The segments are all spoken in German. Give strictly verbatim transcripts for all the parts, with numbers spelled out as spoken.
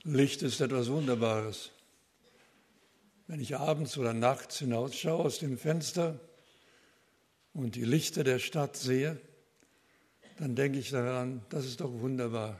Licht ist etwas Wunderbares. Wenn ich abends oder nachts hinausschaue aus dem Fenster und die Lichter der Stadt sehe, dann denke ich daran, das ist doch wunderbar.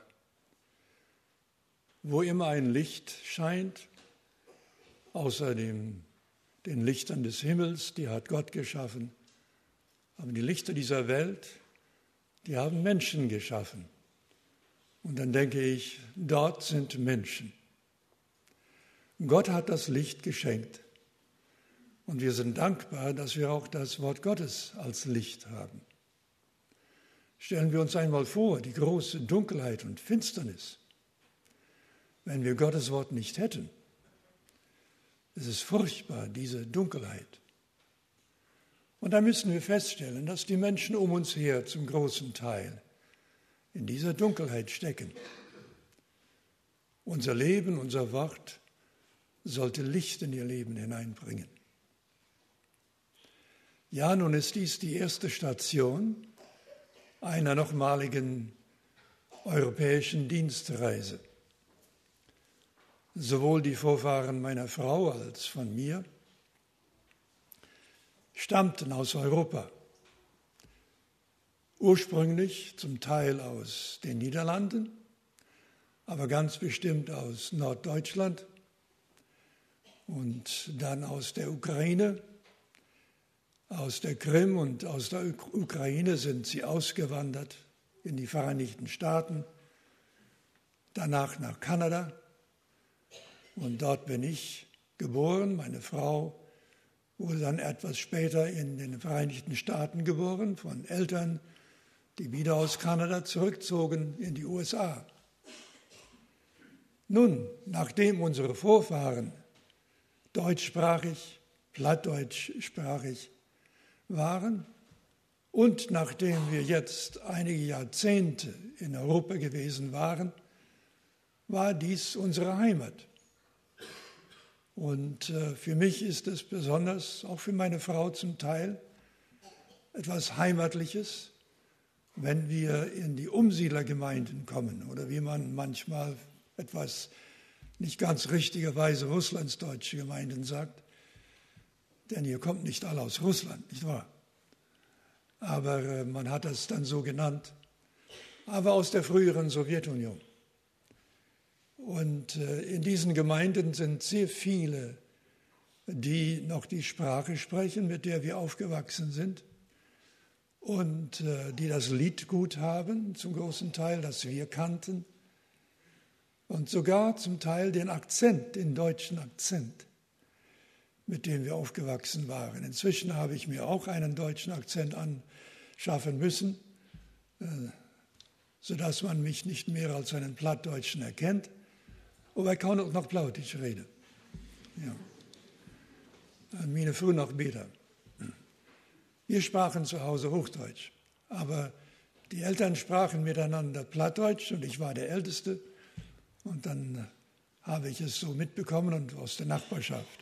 Wo immer ein Licht scheint, außer dem, den Lichtern des Himmels, die hat Gott geschaffen, aber die Lichter dieser Welt, die haben Menschen geschaffen. Und dann denke ich, dort sind Menschen. Gott hat das Licht geschenkt. Und wir sind dankbar, dass wir auch das Wort Gottes als Licht haben. Stellen wir uns einmal vor, die große Dunkelheit und Finsternis, wenn wir Gottes Wort nicht hätten. Es ist furchtbar, diese Dunkelheit. Und da müssen wir feststellen, dass die Menschen um uns her zum großen Teil in dieser Dunkelheit stecken. Unser Leben, unser Wort sollte Licht in ihr Leben hineinbringen. Ja, nun ist dies die erste Station einer nochmaligen europäischen Dienstreise. Sowohl die Vorfahren meiner Frau als von mir stammten aus Europa. Ursprünglich zum Teil aus den Niederlanden, aber ganz bestimmt aus Norddeutschland und dann aus der Ukraine. Aus der Krim und aus der Ukraine sind sie ausgewandert in die Vereinigten Staaten, danach nach Kanada. Und dort bin ich geboren. Meine Frau wurde dann etwas später in den Vereinigten Staaten geboren, von Eltern, die wieder aus Kanada zurückzogen in die U S A. Nun, nachdem unsere Vorfahren deutschsprachig, plattdeutschsprachig waren und nachdem wir jetzt einige Jahrzehnte in Europa gewesen waren, war dies unsere Heimat. Und äh, für mich ist es besonders, auch für meine Frau zum Teil, etwas Heimatliches, wenn wir in die Umsiedlergemeinden kommen oder wie man manchmal etwas nicht ganz richtigerweise russlandsdeutsche Gemeinden sagt. Denn ihr kommt nicht alle aus Russland, nicht wahr? Aber äh, man hat das dann so genannt. Aber aus der früheren Sowjetunion. Und äh, in diesen Gemeinden sind sehr viele, die noch die Sprache sprechen, mit der wir aufgewachsen sind. Und äh, die das Lied gut haben, zum großen Teil, das wir kannten. Und sogar zum Teil den Akzent, den deutschen Akzent, mit dem wir aufgewachsen waren. Inzwischen habe ich mir auch einen deutschen Akzent anschaffen müssen, äh, sodass man mich nicht mehr als einen Plattdeutschen erkennt. Aber ich kann auch noch Plautdeutsch reden. Ja. Meine Frau noch besser. Wir sprachen zu Hause Hochdeutsch, aber die Eltern sprachen miteinander Plattdeutsch und ich war der Älteste. Und dann habe ich es so mitbekommen und aus der Nachbarschaft.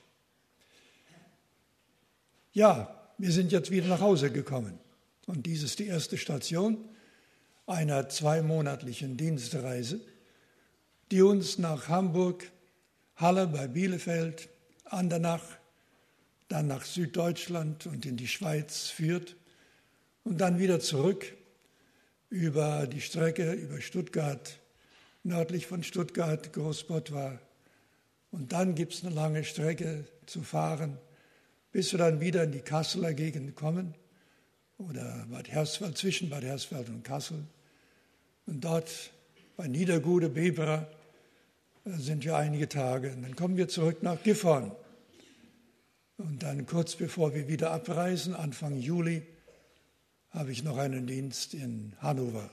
Ja, wir sind jetzt wieder nach Hause gekommen. Und dies ist die erste Station einer zweimonatlichen Dienstreise, die uns nach Hamburg, Halle bei Bielefeld, Andernach, dann nach Süddeutschland und in die Schweiz führt und dann wieder zurück über die Strecke, über Stuttgart, nördlich von Stuttgart, Großbottwar. Und dann gibt es eine lange Strecke zu fahren, bis wir dann wieder in die Kasseler Gegend kommen oder Bad Hersfeld, zwischen Bad Hersfeld und Kassel. Und dort bei Niedergude, Bebra, sind wir einige Tage. Und dann kommen wir zurück nach Gifhorn. Und dann kurz bevor wir wieder abreisen, Anfang Juli, habe ich noch einen Dienst in Hannover.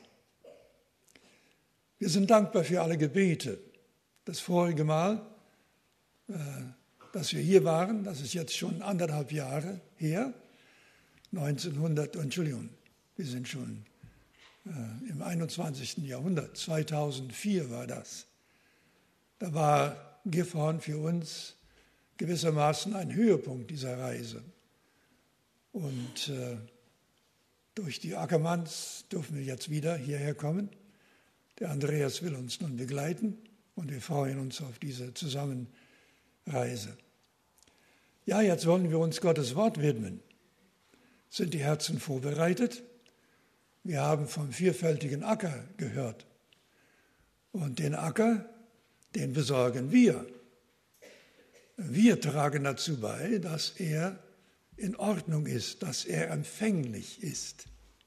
Wir sind dankbar für alle Gebete. Das vorige Mal, äh, dass wir hier waren, das ist jetzt schon anderthalb Jahre her, neunzehnhundert, Entschuldigung, wir sind schon äh, im einundzwanzigsten Jahrhundert, zweitausendvier war das. Da war Gifhorn für uns gewissermaßen ein Höhepunkt dieser Reise. Und äh, durch die Ackermanns dürfen wir jetzt wieder hierher kommen. Der Andreas will uns nun begleiten. Und wir freuen uns auf diese Zusammenreise. Ja, jetzt wollen wir uns Gottes Wort widmen. Sind die Herzen vorbereitet? Wir haben vom vierfältigen Acker gehört. Und den Acker, den besorgen wir. Wir tragen dazu bei, dass er in Ordnung ist, dass er empfänglich ist.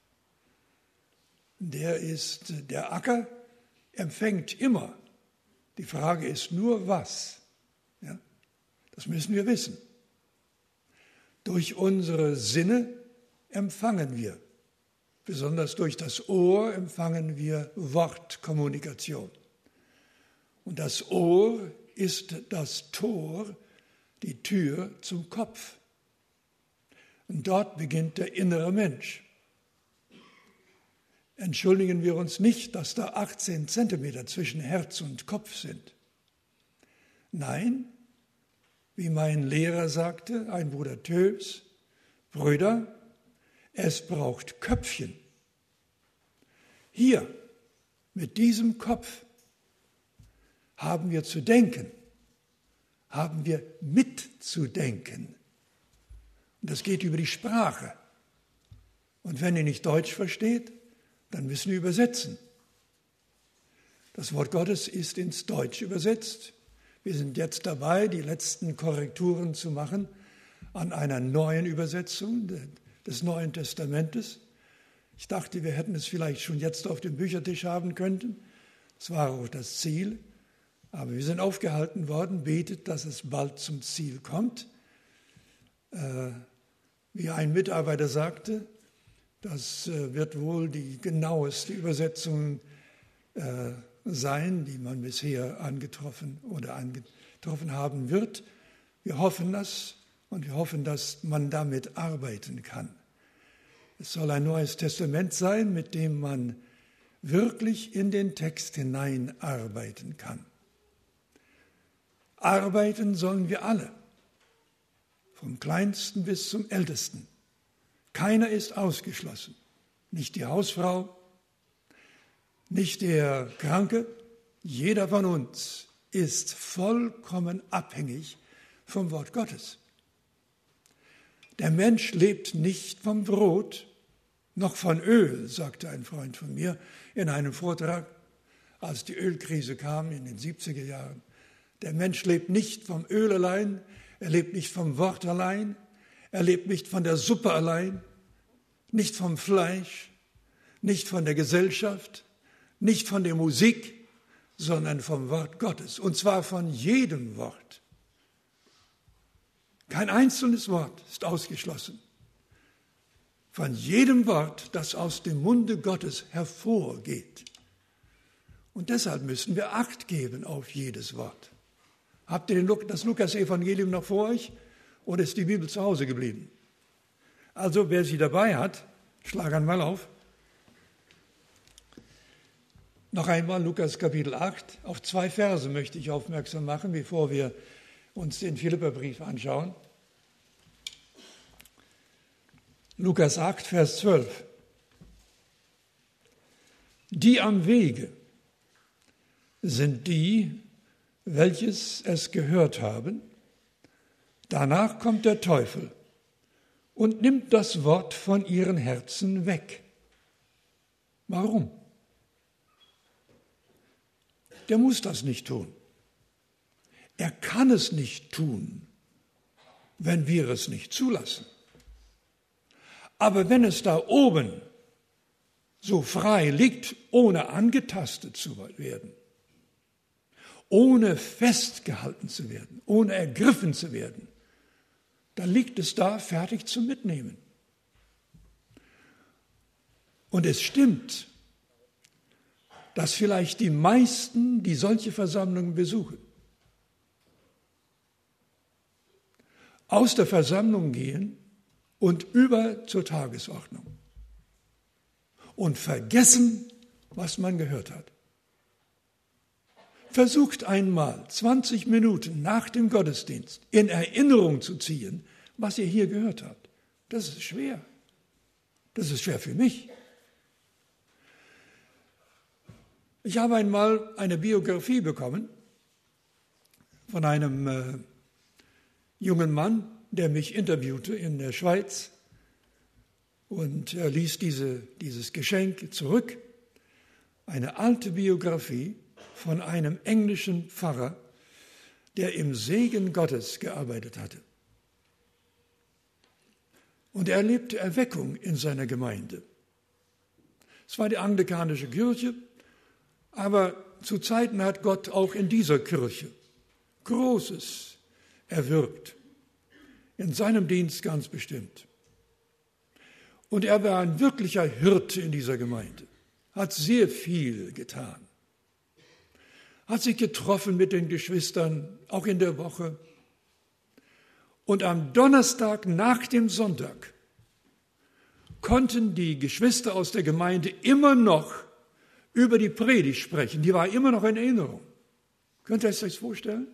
Der ist, der Acker empfängt immer. Die Frage ist nur, was? Ja, das müssen wir wissen. Durch unsere Sinne empfangen wir. Besonders durch das Ohr empfangen wir Wortkommunikation. Und das Ohr ist das Tor, die Tür zum Kopf. Und dort beginnt der innere Mensch. Entschuldigen wir uns nicht, dass da achtzehn Zentimeter zwischen Herz und Kopf sind. Nein, wie mein Lehrer sagte, ein Bruder Töbs, Brüder, es braucht Köpfchen. Hier, mit diesem Kopf, haben wir zu denken, haben wir mitzudenken. Und das geht über die Sprache. Und wenn ihr nicht Deutsch versteht, dann müssen wir übersetzen. Das Wort Gottes ist ins Deutsche übersetzt. Wir sind jetzt dabei, die letzten Korrekturen zu machen an einer neuen Übersetzung des Neuen Testamentes. Ich dachte, wir hätten es vielleicht schon jetzt auf dem Büchertisch haben können. Das war auch das Ziel. Aber wir sind aufgehalten worden, betet, dass es bald zum Ziel kommt. Äh, wie ein Mitarbeiter sagte, das äh, wird wohl die genaueste Übersetzung äh, sein, die man bisher angetroffen oder angetroffen haben wird. Wir hoffen das und wir hoffen, dass man damit arbeiten kann. Es soll ein neues Testament sein, mit dem man wirklich in den Text hineinarbeiten kann. Arbeiten sollen wir alle, vom Kleinsten bis zum Ältesten. Keiner ist ausgeschlossen, nicht die Hausfrau, nicht der Kranke. Jeder von uns ist vollkommen abhängig vom Wort Gottes. Der Mensch lebt nicht vom Brot, noch von Öl, sagte ein Freund von mir in einem Vortrag, als die Ölkrise kam in den siebziger Jahren. Der Mensch lebt nicht vom Öl allein, er lebt nicht vom Wort allein, er lebt nicht von der Suppe allein, nicht vom Fleisch, nicht von der Gesellschaft, nicht von der Musik, sondern vom Wort Gottes. Und zwar von jedem Wort. Kein einzelnes Wort ist ausgeschlossen. Von jedem Wort, das aus dem Munde Gottes hervorgeht. Und deshalb müssen wir Acht geben auf jedes Wort. Habt ihr das Lukas-Evangelium noch vor euch oder ist die Bibel zu Hause geblieben? Also wer sie dabei hat, schlag einmal auf. Noch einmal Lukas Kapitel acht. Auf zwei Verse möchte ich aufmerksam machen, bevor wir uns den Philipperbrief anschauen. Lukas acht, Vers zwölf. Die am Wege sind die, welches es gehört haben. Danach kommt der Teufel und nimmt das Wort von ihren Herzen weg. Warum? Der muss das nicht tun. Er kann es nicht tun, wenn wir es nicht zulassen. Aber wenn es da oben so frei liegt, ohne angetastet zu werden, ohne festgehalten zu werden, ohne ergriffen zu werden, dann liegt es da fertig zum Mitnehmen. Und es stimmt, dass vielleicht die meisten, die solche Versammlungen besuchen, aus der Versammlung gehen und über zur Tagesordnung und vergessen, was man gehört hat. Versucht einmal zwanzig Minuten nach dem Gottesdienst in Erinnerung zu ziehen, was ihr hier gehört habt. Das ist schwer. Das ist schwer für mich. Ich habe einmal eine Biografie bekommen von einem äh, jungen Mann, der mich interviewte in der Schweiz. Und er ließ diese, dieses Geschenk zurück. Eine alte Biografie von einem englischen Pfarrer, der im Segen Gottes gearbeitet hatte. Und er erlebte Erweckung in seiner Gemeinde. Es war die anglikanische Kirche, aber zu Zeiten hat Gott auch in dieser Kirche Großes erwirkt, in seinem Dienst ganz bestimmt. Und er war ein wirklicher Hirte in dieser Gemeinde, hat sehr viel getan, hat sich getroffen mit den Geschwistern, auch in der Woche. Und am Donnerstag nach dem Sonntag konnten die Geschwister aus der Gemeinde immer noch über die Predigt sprechen. Die war immer noch in Erinnerung. Könnt ihr euch das vorstellen?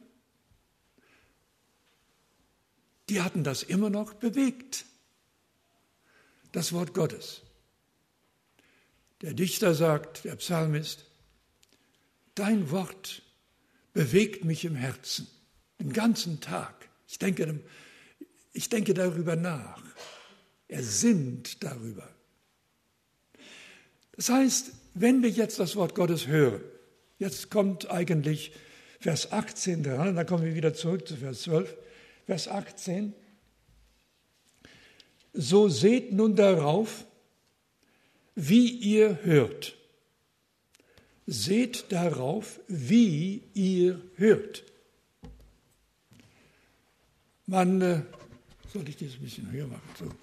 Die hatten das immer noch bewegt. Das Wort Gottes. Der Dichter sagt, der Psalmist, dein Wort bewegt mich im Herzen, den ganzen Tag. Ich denke, ich denke darüber nach. Er sinnt darüber. Das heißt, wenn wir jetzt das Wort Gottes hören, jetzt kommt eigentlich Vers achtzehn dran, dann kommen wir wieder zurück zu Vers zwölf. Vers achtzehn. So seht nun darauf, wie ihr hört. Seht darauf, wie ihr hört. Man, äh, soll ich das ein bisschen höher machen? So.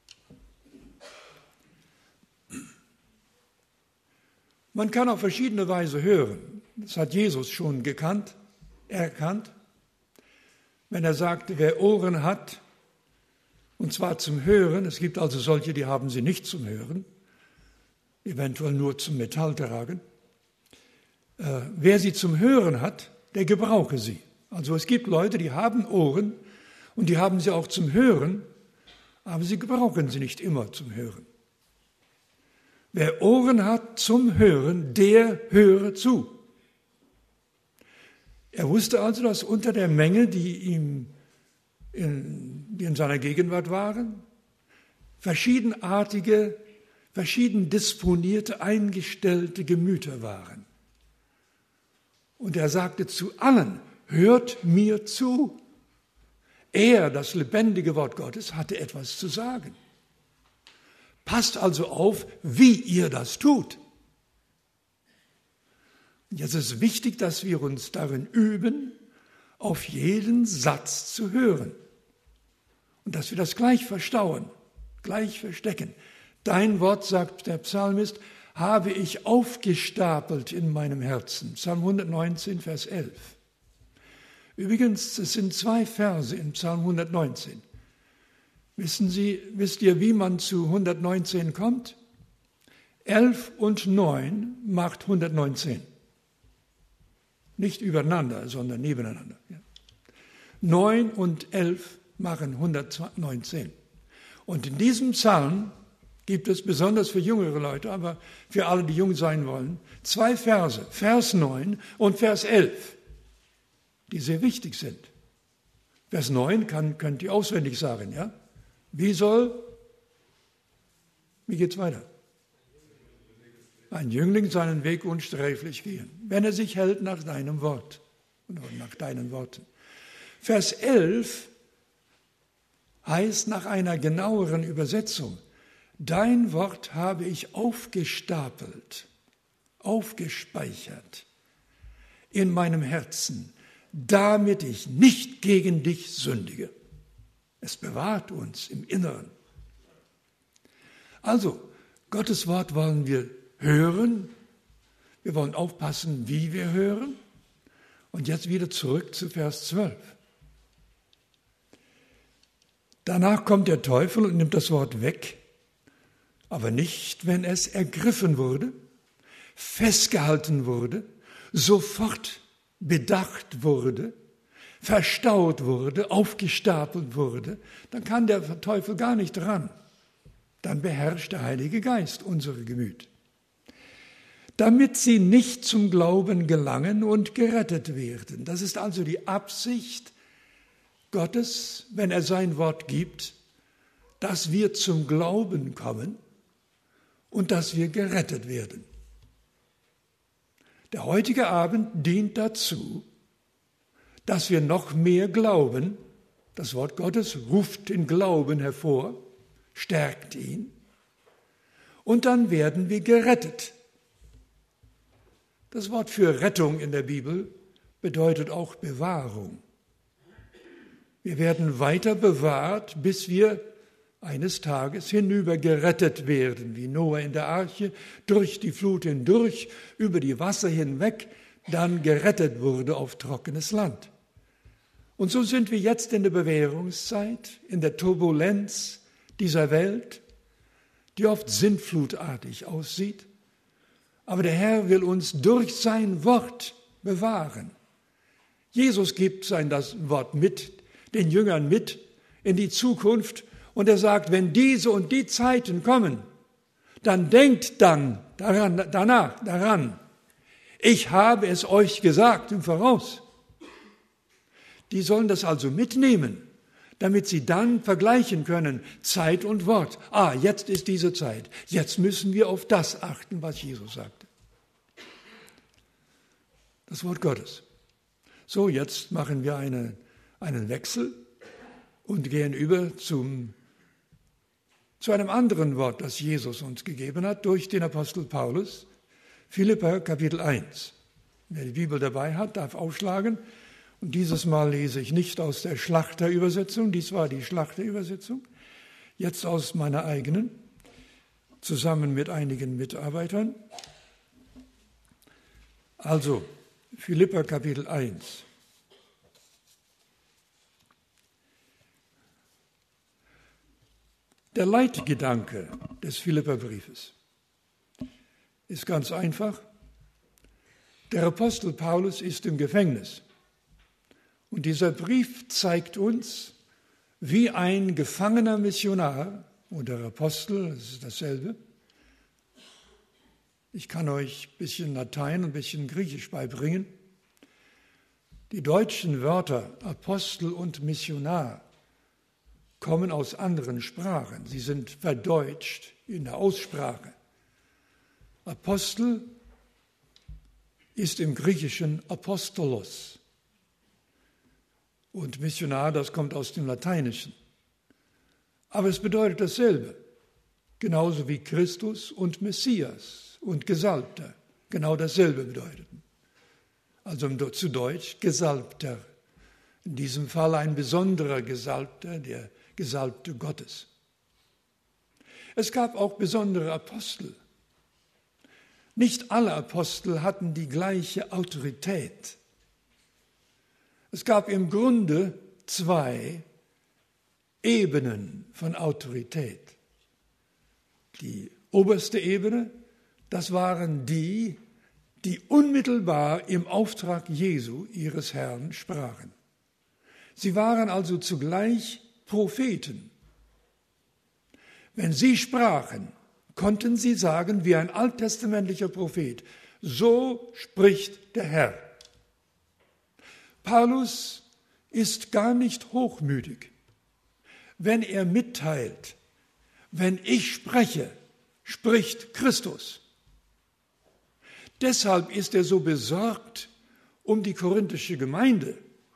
Man kann auf verschiedene Weise hören. Das hat Jesus schon gekannt, erkannt. Wenn er sagte, wer Ohren hat, und zwar zum Hören, es gibt also solche, die haben sie nicht zum Hören, eventuell nur zum Metalltragen. Äh, wer sie zum Hören hat, der gebrauche sie. Also es gibt Leute, die haben Ohren und die haben sie auch zum Hören, aber sie gebrauchen sie nicht immer zum Hören. Wer Ohren hat zum Hören, der höre zu. Er wusste also, dass unter der Menge, die ihm in, die in seiner Gegenwart waren, verschiedenartige, verschieden disponierte, eingestellte Gemüter waren. Und er sagte zu allen, hört mir zu. Er, das lebendige Wort Gottes, hatte etwas zu sagen. Passt also auf, wie ihr das tut. Und jetzt ist es wichtig, dass wir uns darin üben, auf jeden Satz zu hören. Und dass wir das gleich verstauen, gleich verstecken. Dein Wort, sagt der Psalmist, habe ich aufgestapelt in meinem Herzen. Psalm hundertneunzehn, Vers elf. Übrigens, es sind zwei Verse in Psalm hundertneunzehn. Wissen Sie, wisst ihr, wie man zu hundertneunzehn kommt? elf und neun macht hundertneunzehn. Nicht übereinander, sondern nebeneinander. neun und elf machen hundertneunzehn. Und in diesem Psalm gibt es, besonders für jüngere Leute, aber für alle, die jung sein wollen, zwei Verse, Vers neun und Vers elf, die sehr wichtig sind. Vers neun kann, könnt ihr auswendig sagen, ja? Wie soll, wie geht's weiter? Ein Jüngling seinen Weg unsträflich gehen, wenn er sich hält nach deinem Wort oder nach deinen Worten. Vers elf heißt nach einer genaueren Übersetzung, dein Wort habe ich aufgestapelt, aufgespeichert in meinem Herzen, damit ich nicht gegen dich sündige. Es bewahrt uns im Inneren. Also, Gottes Wort wollen wir hören. Wir wollen aufpassen, wie wir hören. Und jetzt wieder zurück zu Vers zwölf. Danach kommt der Teufel und nimmt das Wort weg, aber nicht, wenn es ergriffen wurde, festgehalten wurde, sofort bedacht wurde, verstaut wurde, aufgestapelt wurde, dann kann der Teufel gar nicht ran. Dann beherrscht der Heilige Geist unsere Gemüt. damit sie nicht zum Glauben gelangen und gerettet werden. Das ist also die Absicht Gottes, wenn er sein Wort gibt, dass wir zum Glauben kommen und dass wir gerettet werden. Der heutige Abend dient dazu, dass wir noch mehr glauben. Das Wort Gottes ruft den Glauben hervor, stärkt ihn, und dann werden wir gerettet. Das Wort für Rettung in der Bibel bedeutet auch Bewahrung. Wir werden weiter bewahrt, bis wir eines Tages hinüber gerettet werden, wie Noah in der Arche durch die Flut hindurch, über die Wasser hinweg, dann gerettet wurde auf trockenes Land. Und so sind wir jetzt in der Bewährungszeit, in der Turbulenz dieser Welt, die oft sintflutartig aussieht. Aber der Herr will uns durch sein Wort bewahren. Jesus gibt sein das Wort mit, den Jüngern mit in die Zukunft. Und er sagt, wenn diese und die Zeiten kommen, dann denkt dann daran, danach daran, ich habe es euch gesagt im Voraus. Die sollen das also mitnehmen, damit sie dann vergleichen können, Zeit und Wort. Ah, jetzt ist diese Zeit. Jetzt müssen wir auf das achten, was Jesus sagte. Das Wort Gottes. So, jetzt machen wir eine, einen Wechsel und gehen über zum, zu einem anderen Wort, das Jesus uns gegeben hat, durch den Apostel Paulus. Philipper Kapitel eins. Wer die Bibel dabei hat, darf aufschlagen. Und dieses Mal lese ich nicht aus der Schlachterübersetzung, dies war die Schlachterübersetzung, jetzt aus meiner eigenen, zusammen mit einigen Mitarbeitern. Also, Philipper Kapitel eins. Der Leitgedanke des Philipperbriefes ist ganz einfach. Der Apostel Paulus ist im Gefängnis. Und dieser Brief zeigt uns, wie ein gefangener Missionar und der Apostel, das ist dasselbe. Ich kann euch ein bisschen Latein und ein bisschen Griechisch beibringen. Die deutschen Wörter Apostel und Missionar kommen aus anderen Sprachen. Sie sind verdeutscht in der Aussprache. Apostel ist im Griechischen Apostolos. Und Missionar, das kommt aus dem Lateinischen. Aber es bedeutet dasselbe. Genauso wie Christus und Messias und Gesalbter genau dasselbe bedeuteten. Also zu Deutsch Gesalbter. In diesem Fall ein besonderer Gesalbter, der Gesalbte Gottes. Es gab auch besondere Apostel. Nicht alle Apostel hatten die gleiche Autorität. Es gab im Grunde zwei Ebenen von Autorität. Die oberste Ebene, das waren die, die unmittelbar im Auftrag Jesu, ihres Herrn, sprachen. Sie waren also zugleich Propheten. Wenn sie sprachen, konnten sie sagen, wie ein alttestamentlicher Prophet, so spricht der Herr. Paulus ist gar nicht hochmütig, wenn er mitteilt, wenn ich spreche, spricht Christus. Deshalb ist er so besorgt um die korinthische Gemeinde,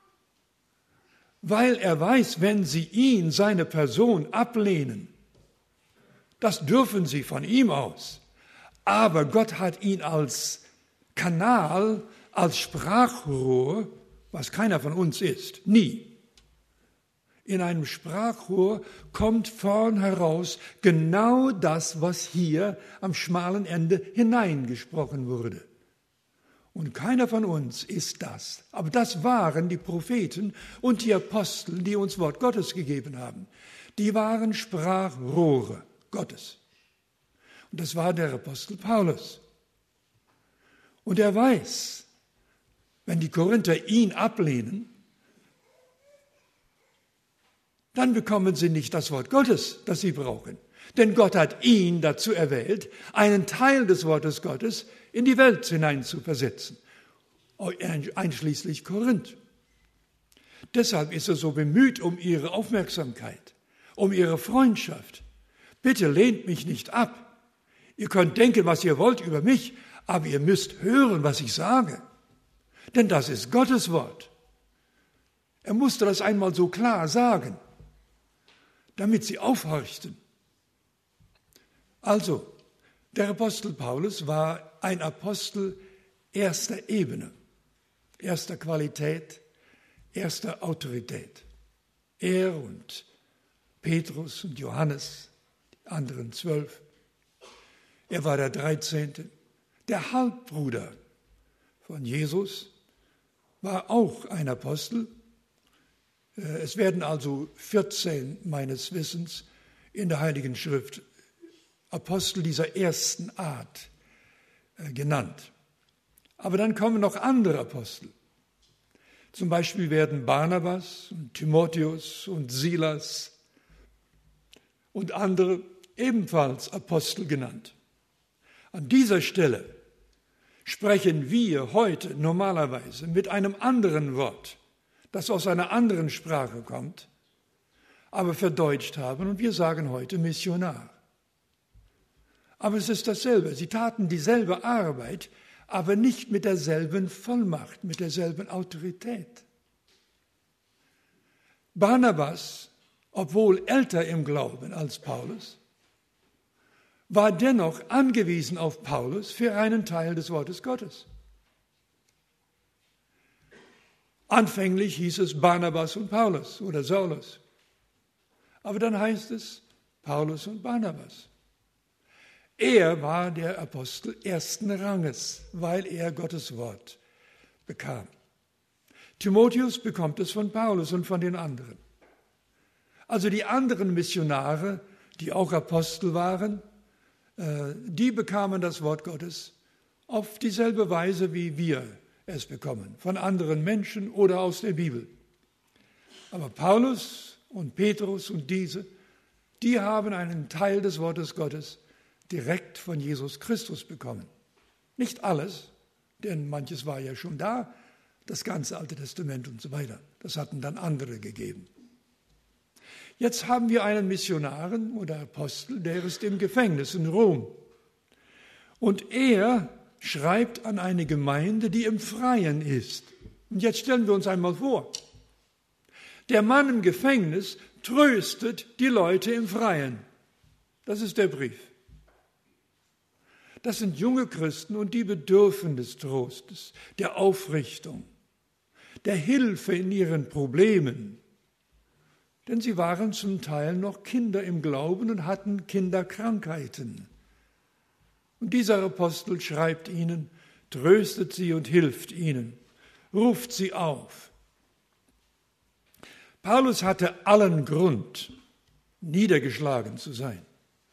weil er weiß, wenn sie ihn, seine Person ablehnen, das dürfen sie von ihm aus, aber Gott hat ihn als Kanal, als Sprachrohr, was keiner von uns ist, nie. In einem Sprachrohr kommt vorn heraus genau das, was hier am schmalen Ende hineingesprochen wurde. Und keiner von uns ist das. Aber das waren die Propheten und die Apostel, die uns Wort Gottes gegeben haben. Die waren Sprachrohre Gottes. Und das war der Apostel Paulus. Und er weiß, wenn die Korinther ihn ablehnen, dann bekommen sie nicht das Wort Gottes, das sie brauchen. Denn Gott hat ihn dazu erwählt, einen Teil des Wortes Gottes in die Welt hinein zu versetzen, einschließlich Korinth. Deshalb ist er so bemüht um ihre Aufmerksamkeit, um ihre Freundschaft. Bitte lehnt mich nicht ab. Ihr könnt denken, was ihr wollt über mich, aber ihr müsst hören, was ich sage. Denn das ist Gottes Wort. Er musste das einmal so klar sagen, damit sie aufhorchten. Also, der Apostel Paulus war ein Apostel erster Ebene, erster Qualität, erster Autorität. Er und Petrus und Johannes, die anderen zwölf. Er war der dreizehnte. Der Halbbruder von Jesus war auch ein Apostel. Es werden also vierzehn meines Wissens in der Heiligen Schrift Apostel dieser ersten Art genannt. Aber dann kommen noch andere Apostel. Zum Beispiel werden Barnabas und Timotheus und Silas und andere ebenfalls Apostel genannt. An dieser Stelle sprechen wir heute normalerweise mit einem anderen Wort, das aus einer anderen Sprache kommt, aber verdeutscht haben, und wir sagen heute Missionar. Aber es ist dasselbe. Sie taten dieselbe Arbeit, aber nicht mit derselben Vollmacht, mit derselben Autorität. Barnabas, obwohl älter im Glauben als Paulus, war dennoch angewiesen auf Paulus für einen Teil des Wortes Gottes. Anfänglich hieß es Barnabas und Paulus oder Saulus. Aber dann heißt es Paulus und Barnabas. Er war der Apostel ersten Ranges, weil er Gottes Wort bekam. Timotheus bekommt es von Paulus und von den anderen. Also die anderen Missionare, die auch Apostel waren, die bekamen das Wort Gottes auf dieselbe Weise, wie wir es bekommen, von anderen Menschen oder aus der Bibel. Aber Paulus und Petrus und diese, die haben einen Teil des Wortes Gottes direkt von Jesus Christus bekommen. Nicht alles, denn manches war ja schon da, das ganze Alte Testament und so weiter. Das hatten dann andere gegeben. Jetzt haben wir einen Missionaren oder Apostel, der ist im Gefängnis in Rom. Und er schreibt an eine Gemeinde, die im Freien ist. Und jetzt stellen wir uns einmal vor, der Mann im Gefängnis tröstet die Leute im Freien. Das ist der Brief. Das sind junge Christen und die bedürfen des Trostes, der Aufrichtung, der Hilfe in ihren Problemen. Denn sie waren zum Teil noch Kinder im Glauben und hatten Kinderkrankheiten. Und dieser Apostel schreibt ihnen, tröstet sie und hilft ihnen, ruft sie auf. Paulus hatte allen Grund, niedergeschlagen zu sein.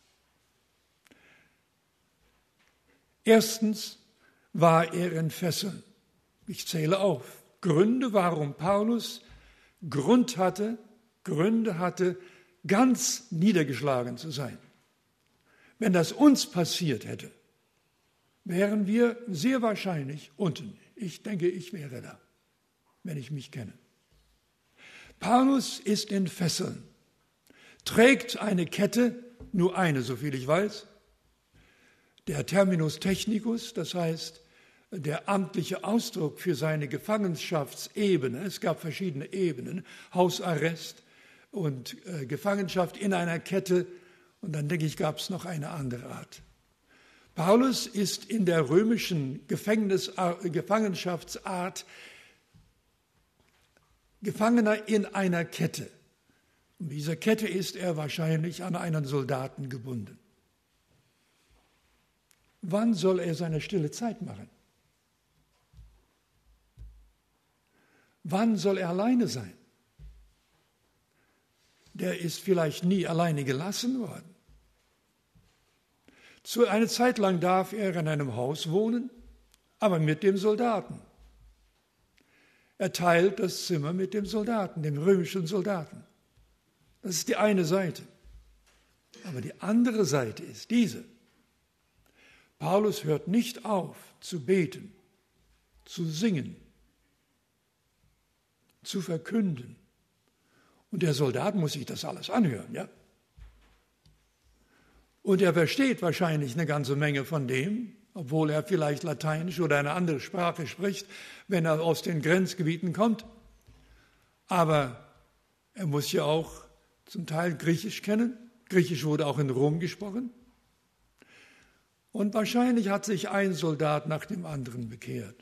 Erstens war er in Fesseln. Ich zähle auf. Gründe, warum Paulus Grund hatte, Gründe hatte, ganz niedergeschlagen zu sein. Wenn das uns passiert hätte, wären wir sehr wahrscheinlich unten. Ich denke, ich wäre da, wenn ich mich kenne. Paulus ist in Fesseln, trägt eine Kette, nur eine, soviel ich weiß. Der Terminus technicus, das heißt der amtliche Ausdruck für seine Gefangenschaftsebene, es gab verschiedene Ebenen, Hausarrest und äh, Gefangenschaft in einer Kette, und dann denke ich, gab es noch eine andere Art. Paulus ist in der römischen Gefängnis, äh, Gefangenschaftsart Gefangener in einer Kette. Und dieser Kette ist er wahrscheinlich an einen Soldaten gebunden. Wann soll er seine stille Zeit machen? Wann soll er alleine sein? Der ist vielleicht nie alleine gelassen worden. Zu einer Zeit lang darf er in einem Haus wohnen, aber mit dem Soldaten. Er teilt das Zimmer mit dem Soldaten, dem römischen Soldaten. Das ist die eine Seite. Aber die andere Seite ist diese. Paulus hört nicht auf zu beten, zu singen, zu verkünden. Und der Soldat muss sich das alles anhören, ja? Und er versteht wahrscheinlich eine ganze Menge von dem, obwohl er vielleicht Lateinisch oder eine andere Sprache spricht, wenn er aus den Grenzgebieten kommt. Aber er muss ja auch zum Teil Griechisch kennen. Griechisch wurde auch in Rom gesprochen. Und wahrscheinlich hat sich ein Soldat nach dem anderen bekehrt.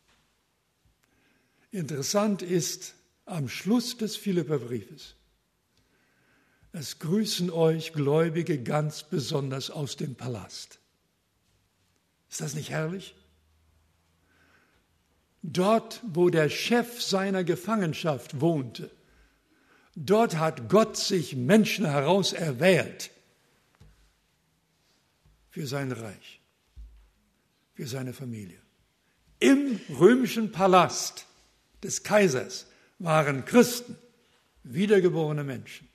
Interessant ist, am Schluss des Philipperbriefes: Es grüßen euch Gläubige ganz besonders aus dem Palast. Ist das nicht herrlich? Dort, wo der Chef seiner Gefangenschaft wohnte, dort hat Gott sich Menschen herauserwählt für sein Reich, für seine Familie. Im römischen Palast des Kaisers waren Christen, wiedergeborene Menschen.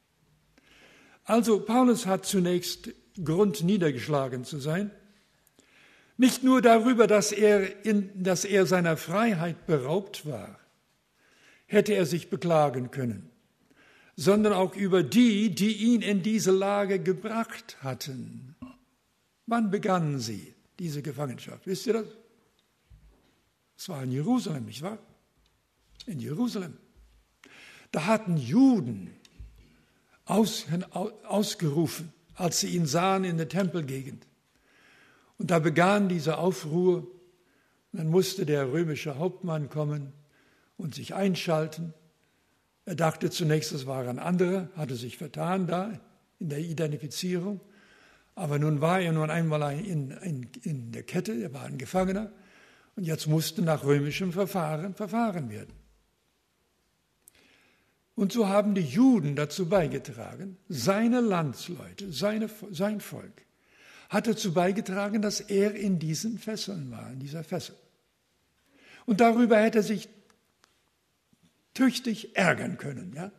Also Paulus hat zunächst Grund, niedergeschlagen zu sein. Nicht nur darüber, dass er, in, dass er seiner Freiheit beraubt war, hätte er sich beklagen können, sondern auch über die, die ihn in diese Lage gebracht hatten. Wann begannen sie, diese Gefangenschaft? Wisst ihr das? Es war in Jerusalem, nicht wahr? In Jerusalem. Da hatten Juden aus, ausgerufen, als sie ihn sahen in der Tempelgegend. Und da begann diese Aufruhr. Und dann musste der römische Hauptmann kommen und sich einschalten. Er dachte zunächst, es waren andere, hatte sich vertan da in der Identifizierung. Aber nun war er nun einmal in, in, in der Kette, er war ein Gefangener. Und jetzt musste nach römischem Verfahren verfahren werden. Und so haben die Juden dazu beigetragen, seine Landsleute, seine, sein Volk, hat dazu beigetragen, dass er in diesen Fesseln war, in dieser Fessel. Und darüber hätte er sich tüchtig ärgern können, ja?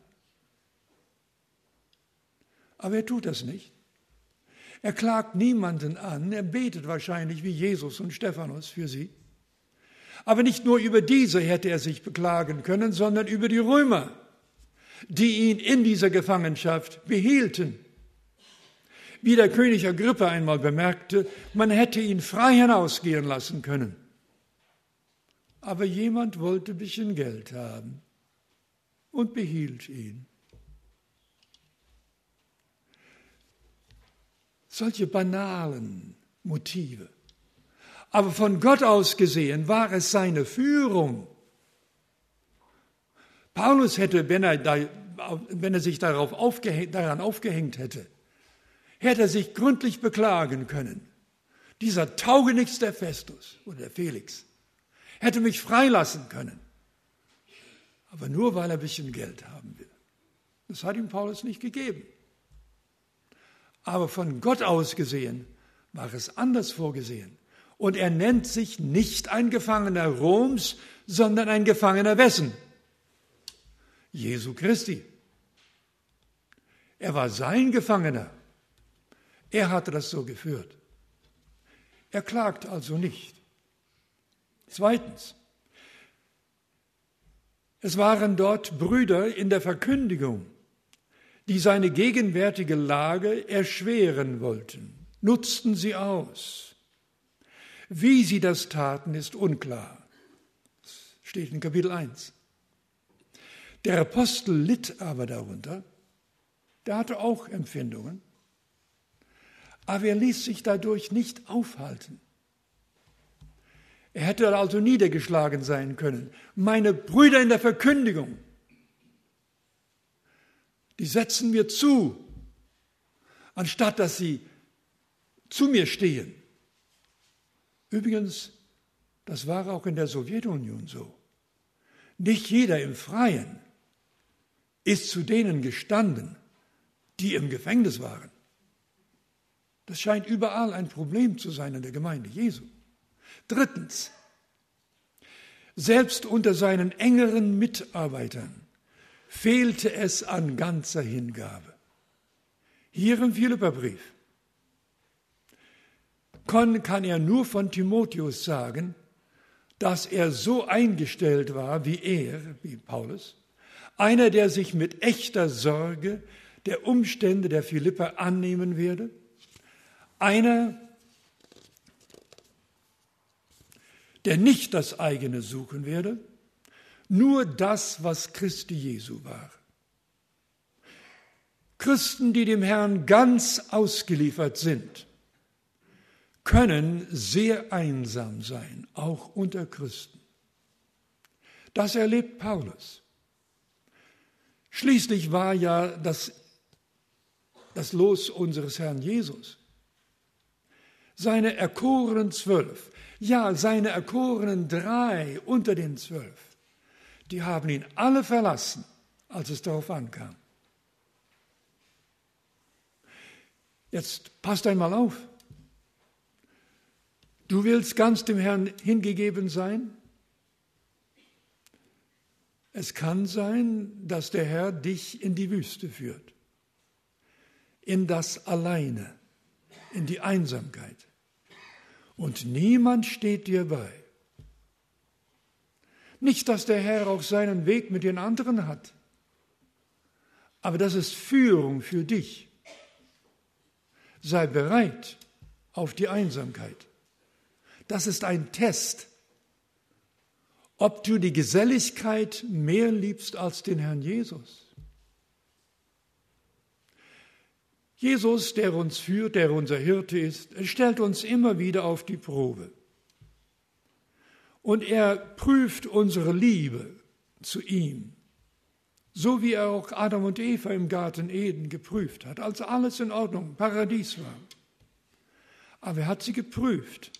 Aber er tut das nicht. Er klagt niemanden an, er betet wahrscheinlich wie Jesus und Stephanus für sie. Aber nicht nur über diese hätte er sich beklagen können, sondern über die Römer, die ihn in dieser Gefangenschaft behielten. Wie der König Agrippa einmal bemerkte, man hätte ihn frei hinausgehen lassen können. Aber jemand wollte ein bisschen Geld haben und behielt ihn. Solche banalen Motive. Aber von Gott aus gesehen war es seine Führung. Paulus hätte, wenn er, da, wenn er sich darauf aufgehängt, daran aufgehängt hätte, hätte er sich gründlich beklagen können. Dieser Taugenichts der Festus oder der Felix hätte mich freilassen können. Aber nur, weil er ein bisschen Geld haben will. Das hat ihm Paulus nicht gegeben. Aber von Gott aus gesehen war es anders vorgesehen. Und er nennt sich nicht ein Gefangener Roms, sondern ein Gefangener wessen? Jesu Christi. Er war sein Gefangener. Er hatte das so geführt. Er klagt also nicht. Zweitens, es waren dort Brüder in der Verkündigung, die seine gegenwärtige Lage erschweren wollten, nutzten sie aus. Wie sie das taten, ist unklar. Das steht in Kapitel eins. Der Apostel litt aber darunter, der hatte auch Empfindungen, aber er ließ sich dadurch nicht aufhalten. Er hätte also niedergeschlagen sein können. Meine Brüder in der Verkündigung, die setzen mir zu, anstatt dass sie zu mir stehen. Übrigens, das war auch in der Sowjetunion so. Nicht jeder im Freien ist zu denen gestanden, die im Gefängnis waren. Das scheint überall ein Problem zu sein in der Gemeinde Jesu. Drittens, selbst unter seinen engeren Mitarbeitern fehlte es an ganzer Hingabe. Hier im Philipperbrief. kann, kann er nur von Timotheus sagen, dass er so eingestellt war wie er, wie Paulus, einer, der sich mit echter Sorge der Umstände der Philipper annehmen werde, einer, der nicht das eigene suchen werde, nur das, was Christi Jesu war. Christen, die dem Herrn ganz ausgeliefert sind, können sehr einsam sein, auch unter Christen. Das erlebt Paulus. Schließlich war ja das, das Los unseres Herrn Jesus. Seine erkorenen zwölf, ja, seine erkorenen drei unter den zwölf, die haben ihn alle verlassen, als es darauf ankam. Jetzt passt einmal auf. Du willst ganz dem Herrn hingegeben sein? Es kann sein, dass der Herr dich in die Wüste führt, in das Alleine, in die Einsamkeit. Und niemand steht dir bei. Nicht, dass der Herr auch seinen Weg mit den anderen hat, aber das ist Führung für dich. Sei bereit auf die Einsamkeit. Das ist ein Test, ob du die Geselligkeit mehr liebst als den Herrn Jesus. Jesus, der uns führt, der unser Hirte ist, stellt uns immer wieder auf die Probe. Und er prüft unsere Liebe zu ihm, so wie er auch Adam und Eva im Garten Eden geprüft hat, als alles in Ordnung, Paradies war. Aber er hat sie geprüft.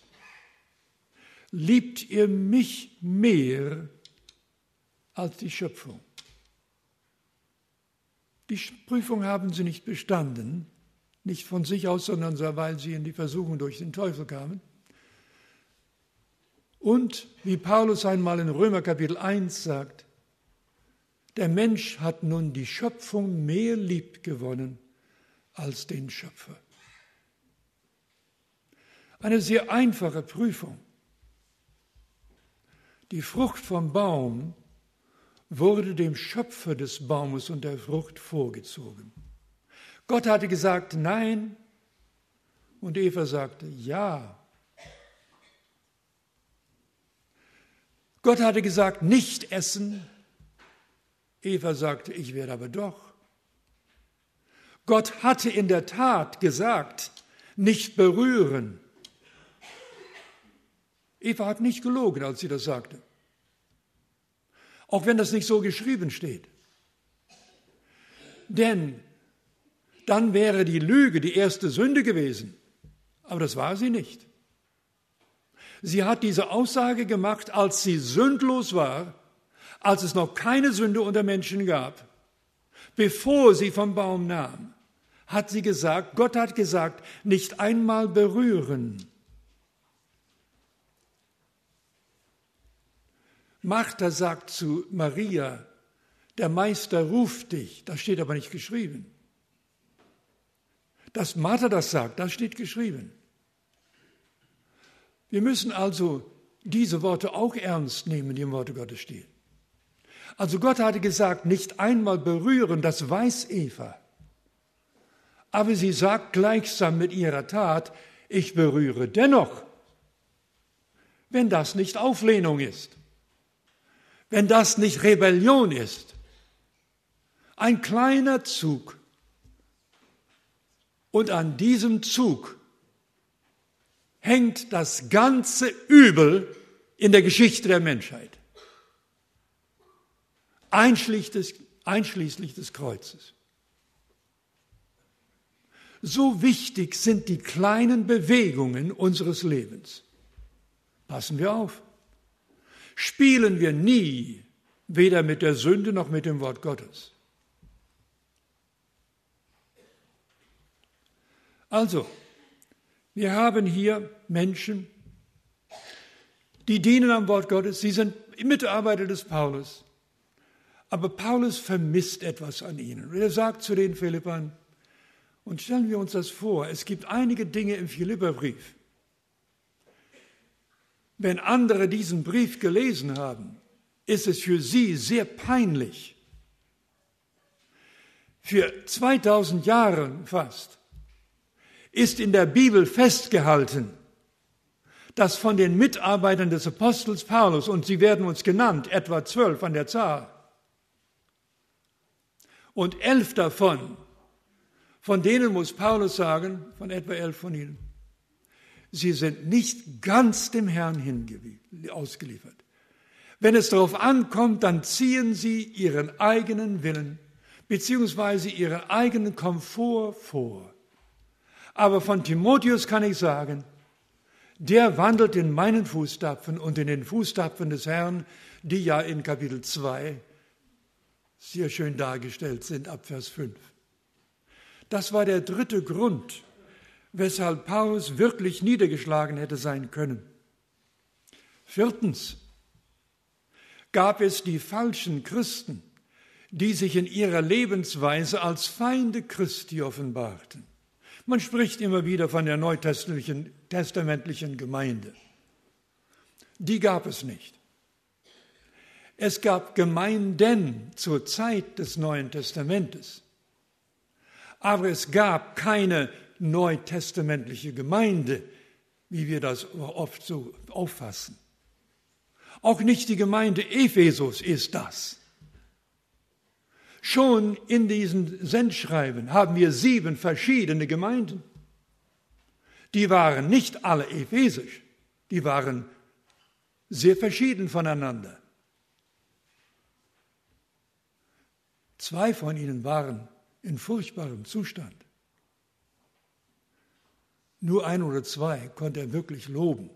Liebt ihr mich mehr als die Schöpfung? Die Prüfung haben sie nicht bestanden, nicht von sich aus, sondern weil sie in die Versuchung durch den Teufel kamen. Und wie Paulus einmal in Römer Kapitel eins sagt, der Mensch hat nun die Schöpfung mehr lieb gewonnen als den Schöpfer. Eine sehr einfache Prüfung. Die Frucht vom Baum wurde dem Schöpfer des Baumes und der Frucht vorgezogen. Gott hatte gesagt, nein, und Eva sagte, ja. Gott hatte gesagt, nicht essen. Eva sagte, ich werde aber doch. Gott hatte in der Tat gesagt, nicht berühren. Eva hat nicht gelogen, als sie das sagte. Auch wenn das nicht so geschrieben steht. Denn dann wäre die Lüge die erste Sünde gewesen. Aber das war sie nicht. Sie hat diese Aussage gemacht, als sie sündlos war, als es noch keine Sünde unter Menschen gab. Bevor sie vom Baum nahm, hat sie gesagt, Gott hat gesagt, nicht einmal berühren. Martha sagt zu Maria, der Meister ruft dich. Das steht aber nicht geschrieben. Dass Martha das sagt, das steht geschrieben. Wir müssen also diese Worte auch ernst nehmen, die im Worte Gottes stehen. Also Gott hatte gesagt, nicht einmal berühren, das weiß Eva. Aber sie sagt gleichsam mit ihrer Tat, ich berühre dennoch. Wenn das nicht Auflehnung ist. Wenn das nicht Rebellion ist, ein kleiner Zug. Und an diesem Zug hängt das ganze Übel in der Geschichte der Menschheit. Einschließlich des, einschließlich des Kreuzes. So wichtig sind die kleinen Bewegungen unseres Lebens. Passen wir auf. Spielen wir nie, weder mit der Sünde noch mit dem Wort Gottes. Also, wir haben hier Menschen, die dienen am Wort Gottes, sie sind Mitarbeiter des Paulus. Aber Paulus vermisst etwas an ihnen. Und er sagt zu den Philippern, und stellen wir uns das vor, es gibt einige Dinge im Philipperbrief, Wenn andere diesen Brief gelesen haben, ist es für sie sehr peinlich. Für zweitausend Jahre fast ist in der Bibel festgehalten, dass von den Mitarbeitern des Apostels Paulus, und sie werden uns genannt, etwa zwölf an der Zahl, und elf davon, von denen muss Paulus sagen, von etwa elf von ihnen, sie sind nicht ganz dem Herrn ausgeliefert. Wenn es darauf ankommt, dann ziehen sie ihren eigenen Willen beziehungsweise ihren eigenen Komfort vor. Aber von Timotheus kann ich sagen, der wandelt in meinen Fußstapfen und in den Fußstapfen des Herrn, die ja in Kapitel zwei sehr schön dargestellt sind, ab Vers fünf. Das war der dritte Grund, weshalb Paulus wirklich niedergeschlagen hätte sein können. Viertens gab es die falschen Christen, die sich in ihrer Lebensweise als Feinde Christi offenbarten. Man spricht immer wieder von der neutestamentlichen testamentlichen Gemeinde. Die gab es nicht. Es gab Gemeinden zur Zeit des Neuen Testamentes, aber es gab keine neutestamentliche Gemeinde, wie wir das oft so auffassen. Auch nicht die Gemeinde Ephesus ist das. Schon in diesen Sendschreiben haben wir sieben verschiedene Gemeinden. Die waren nicht alle ephesisch, die waren sehr verschieden voneinander. Zwei von ihnen waren in furchtbarem Zustand. Nur ein oder zwei konnte er wirklich loben.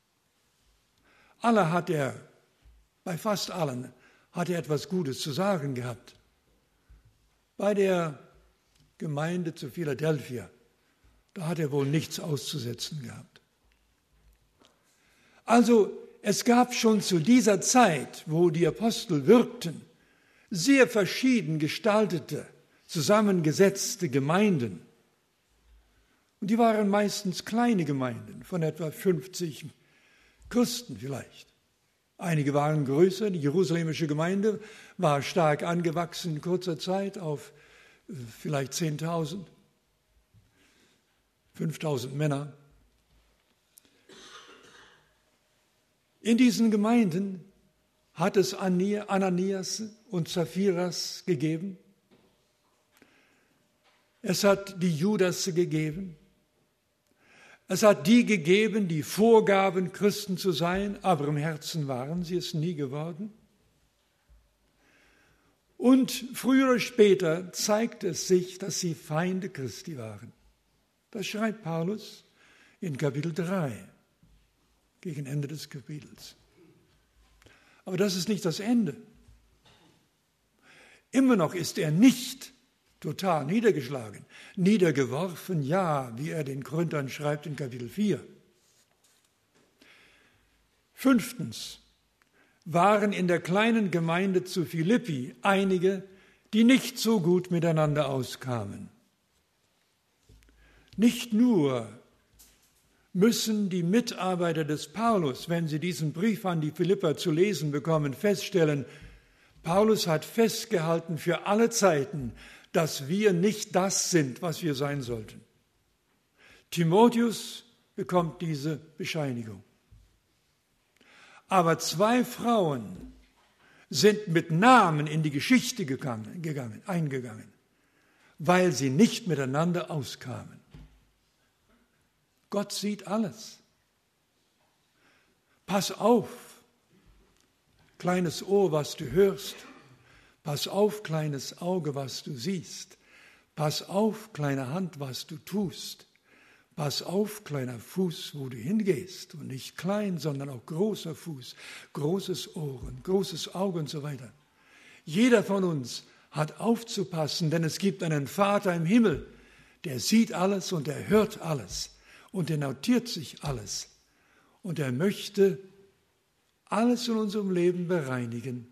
Alle hat er, bei fast allen, hat er etwas Gutes zu sagen gehabt. Bei der Gemeinde zu Philadelphia, da hat er wohl nichts auszusetzen gehabt. Also es gab schon zu dieser Zeit, wo die Apostel wirkten, sehr verschieden gestaltete, zusammengesetzte Gemeinden. Und die waren meistens kleine Gemeinden, von etwa fünfzig Christen vielleicht. Einige waren größer, die jerusalemische Gemeinde war stark angewachsen in kurzer Zeit auf vielleicht zehntausend, fünftausend Männer. In diesen Gemeinden hat es Ananias und Saphiras gegeben. Es hat die Judas gegeben. Es hat die gegeben, die vorgaben, Christen zu sein, aber im Herzen waren sie es nie geworden. Und früher oder später zeigt es sich, dass sie Feinde Christi waren. Das schreibt Paulus in Kapitel drei, gegen Ende des Kapitels. Aber das ist nicht das Ende. Immer noch ist er nicht total niedergeschlagen, niedergeworfen, ja, wie er den Korinthern schreibt in Kapitel vier. Fünftens waren in der kleinen Gemeinde zu Philippi einige, die nicht so gut miteinander auskamen. Nicht nur müssen die Mitarbeiter des Paulus, wenn sie diesen Brief an die Philipper zu lesen bekommen, feststellen, Paulus hat festgehalten für alle Zeiten, dass wir nicht das sind, was wir sein sollten. Timotheus bekommt diese Bescheinigung. Aber zwei Frauen sind mit Namen in die Geschichte gegangen, gegangen, eingegangen, weil sie nicht miteinander auskamen. Gott sieht alles. Pass auf, kleines Ohr, was du hörst. Pass auf, kleines Auge, was du siehst. Pass auf, kleine Hand, was du tust. Pass auf, kleiner Fuß, wo du hingehst. Und nicht klein, sondern auch großer Fuß, großes Ohr, großes Auge und so weiter. Jeder von uns hat aufzupassen, denn es gibt einen Vater im Himmel, der sieht alles und er hört alles und er notiert sich alles. Und er möchte alles in unserem Leben bereinigen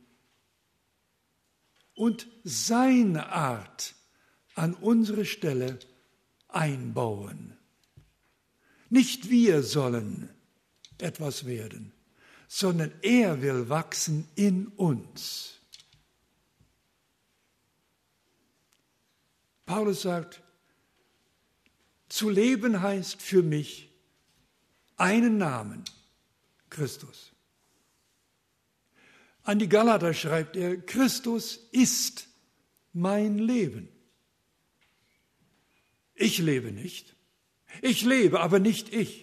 und seine Art an unsere Stelle einbauen. Nicht wir sollen etwas werden. sondern er will wachsen in uns. Paulus sagt, zu leben heißt für mich einen Namen, Christus. An die Galater schreibt er, Christus ist mein Leben. Ich lebe nicht. Ich lebe, aber nicht ich,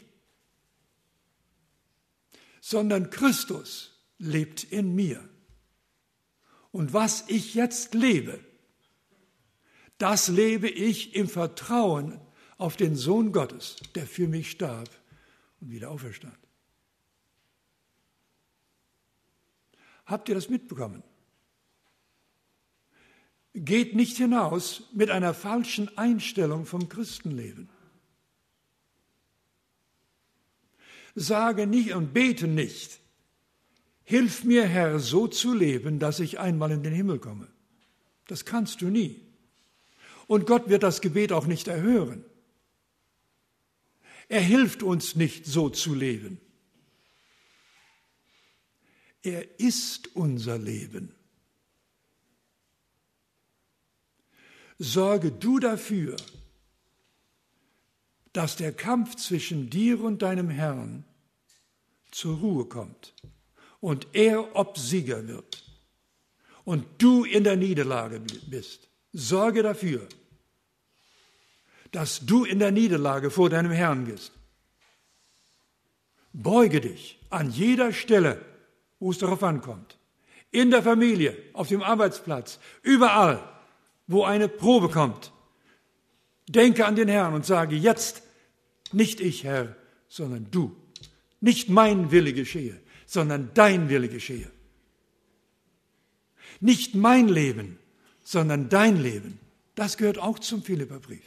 sondern Christus lebt in mir. Und was ich jetzt lebe, das lebe ich im Vertrauen auf den Sohn Gottes, der für mich starb und wieder auferstand. Habt ihr das mitbekommen? Geht nicht hinaus mit einer falschen Einstellung vom Christenleben. Sage nicht und bete nicht, hilf mir, Herr, so zu leben, dass ich einmal in den Himmel komme. Das kannst du nie. Und Gott wird das Gebet auch nicht erhören. Er hilft uns nicht, so zu leben. Er ist unser Leben. Sorge du dafür, dass der Kampf zwischen dir und deinem Herrn zur Ruhe kommt und er Obsieger wird und du in der Niederlage bist. Sorge dafür, dass du in der Niederlage vor deinem Herrn bist. Beuge dich an jeder Stelle, wo es darauf ankommt. In der Familie, auf dem Arbeitsplatz, überall, wo eine Probe kommt. Denke an den Herrn und sage, jetzt nicht ich, Herr, sondern du. Nicht mein Wille geschehe, sondern dein Wille geschehe. Nicht mein Leben, sondern dein Leben. Das gehört auch zum Philipperbrief.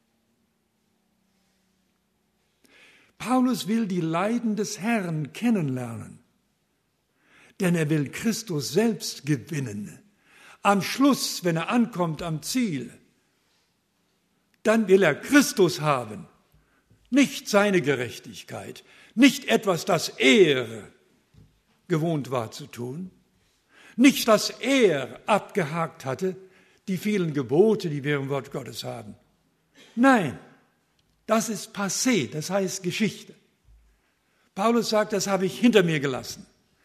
Paulus will die Leiden des Herrn kennenlernen, denn er will Christus selbst gewinnen. Am Schluss, wenn er ankommt am Ziel, dann will er Christus haben, nicht seine Gerechtigkeit, nicht etwas, das er gewohnt war zu tun, nicht, dass er abgehakt hatte, die vielen Gebote, die wir im Wort Gottes haben. Nein, das ist passé, das heißt Geschichte. Paulus sagt, das habe ich hinter mir gelassen.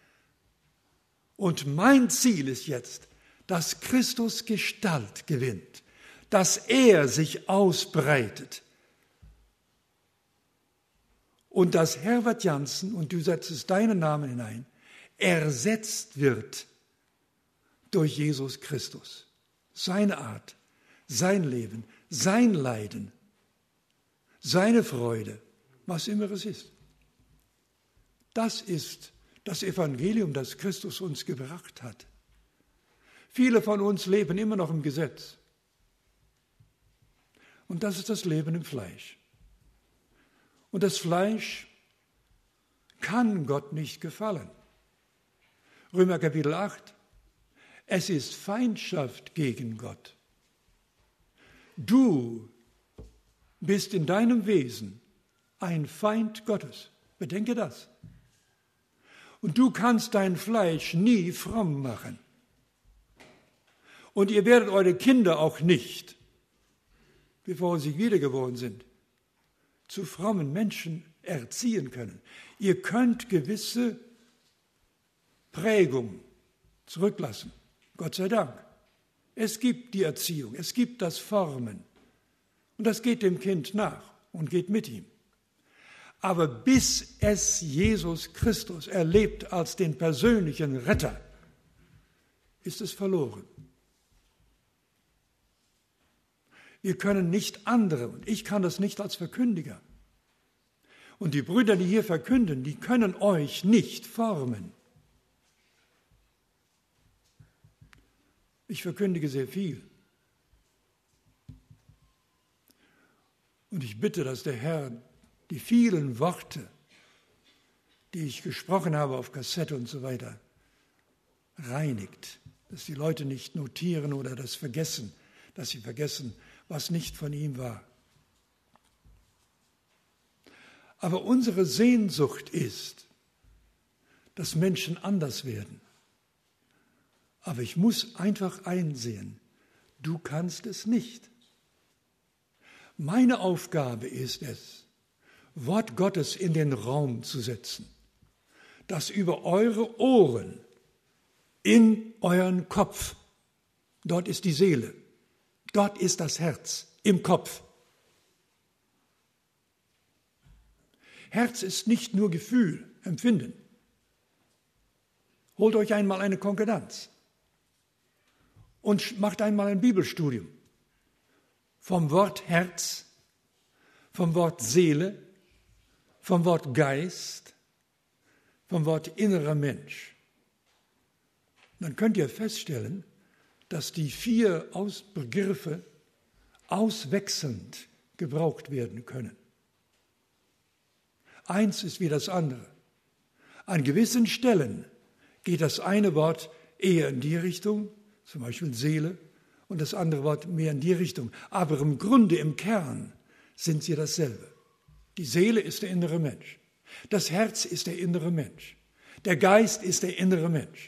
Und mein Ziel ist jetzt, dass Christus Gestalt gewinnt, dass er sich ausbreitet. Und dass Herbert Janssen, und du setzt deinen Namen hinein, ersetzt wird durch Jesus Christus. Seine Art, sein Leben, sein Leiden, seine Freude, was immer es ist. Das ist das Evangelium, das Christus uns gebracht hat. Viele von uns leben immer noch im Gesetz. Und das ist das Leben im Fleisch. Und das Fleisch kann Gott nicht gefallen. Römer Kapitel acht. Es ist Feindschaft gegen Gott. Du bist in deinem Wesen ein Feind Gottes. Bedenke das. Und du kannst dein Fleisch nie fromm machen. Und ihr werdet eure Kinder auch nicht, bevor sie wiedergeboren sind, zu frommen Menschen erziehen können. Ihr könnt gewisse Prägung zurücklassen. Gott sei Dank. Es gibt die Erziehung, es gibt das Formen. Und das geht dem Kind nach und geht mit ihm. Aber bis es Jesus Christus erlebt als den persönlichen Retter, ist es verloren. Wir können nicht andere, und ich kann das nicht als Verkündiger. Und die Brüder, die hier verkünden, die können euch nicht formen. Ich verkündige sehr viel. Und ich bitte, dass der Herr die vielen Worte, die ich gesprochen habe auf Kassette und so weiter, reinigt. Dass die Leute nicht notieren oder das vergessen, dass sie vergessen, was nicht von ihm war. Aber unsere Sehnsucht ist, dass Menschen anders werden. Aber ich muss einfach einsehen, du kannst es nicht. Meine Aufgabe ist es, Wort Gottes in den Raum zu setzen, das über eure Ohren in euren Kopf, dort ist die Seele, dort ist das Herz, im Kopf. Herz ist nicht nur Gefühl, Empfinden. Holt euch einmal eine Konkordanz und macht einmal ein Bibelstudium vom Wort Herz, vom Wort Seele, vom Wort Geist, vom Wort innerer Mensch. Dann könnt ihr feststellen, dass die vier Aus- Begriffe auswechselnd gebraucht werden können. Eins ist wie das andere. An gewissen Stellen geht das eine Wort eher in die Richtung, zum Beispiel Seele, und das andere Wort mehr in die Richtung. Aber im Grunde, im Kern sind sie dasselbe. Die Seele ist der innere Mensch. Das Herz ist der innere Mensch. Der Geist ist der innere Mensch.